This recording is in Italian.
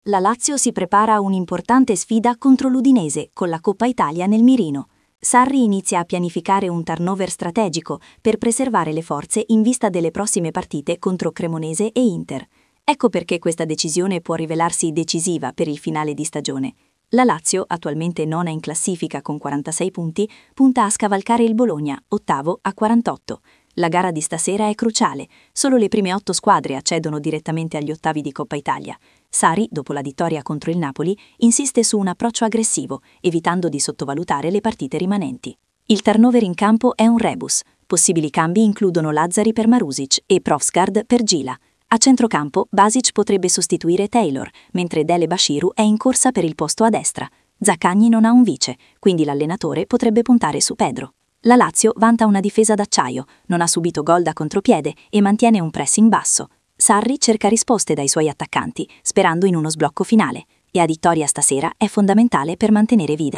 La Lazio si prepara a un'importante sfida contro l'Udinese, con la Coppa Italia nel mirino. Sarri inizia a pianificare un turnover strategico per preservare le forze in vista delle prossime partite contro Cremonese e Inter. Ecco perché questa decisione può rivelarsi decisiva per il finale di stagione. La Lazio, attualmente nona in classifica con 46 punti, punta a scavalcare il Bologna, ottavo a 48. La gara di stasera è cruciale, solo le prime 8 squadre accedono direttamente agli ottavi di Coppa Italia. Sarri, dopo la vittoria contro il Napoli, insiste su un approccio aggressivo, evitando di sottovalutare le partite rimanenti. Il turnover in campo è un rebus. Possibili cambi includono Lazzari per Marusic e Profsgaard per Gila. A centrocampo, Basic potrebbe sostituire Taylor, mentre Dele Bashiru è in corsa per il posto a destra. Zaccagni non ha un vice, quindi l'allenatore potrebbe puntare su Pedro. La Lazio vanta una difesa d'acciaio, non ha subito gol da contropiede e mantiene un pressing basso. Sarri cerca risposte dai suoi attaccanti, sperando in uno sblocco finale, e a vittoria stasera è fondamentale per mantenere vide.